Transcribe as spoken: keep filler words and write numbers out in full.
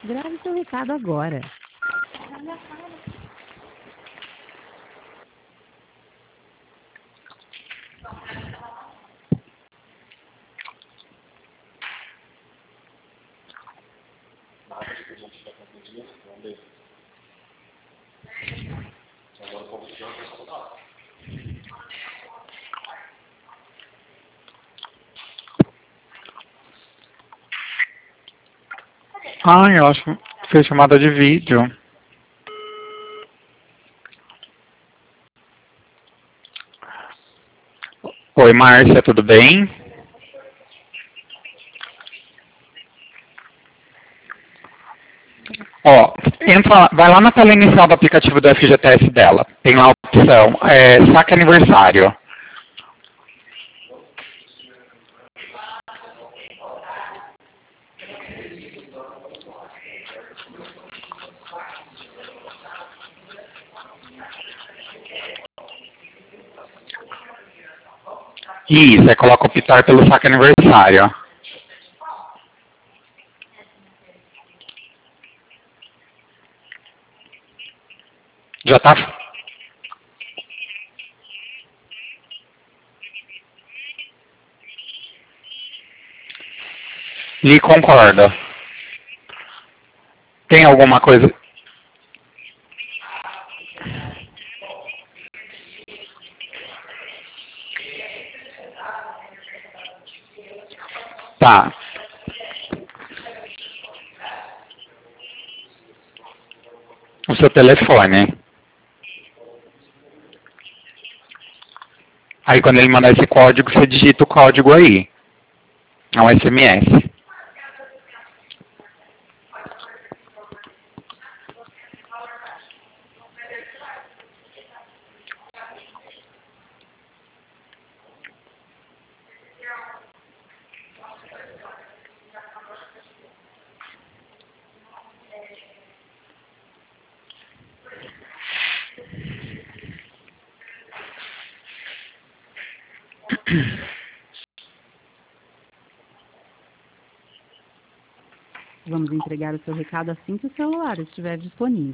Grave seu recado agora. Ah, eu acho que fez chamada de vídeo. Oi, Márcia, tudo bem? Ó, entra, vai lá na tela inicial do aplicativo do F G T S dela. Tem lá a opção, é, saque aniversário. Isso, aí coloca optar pelo saque aniversário. Já tá? E concorda. Tem alguma coisa... Tá. O seu telefone. Aí quando ele mandar esse código, você digita o código aí. É um S M S. Vamos entregar o seu recado assim que o celular estiver disponível.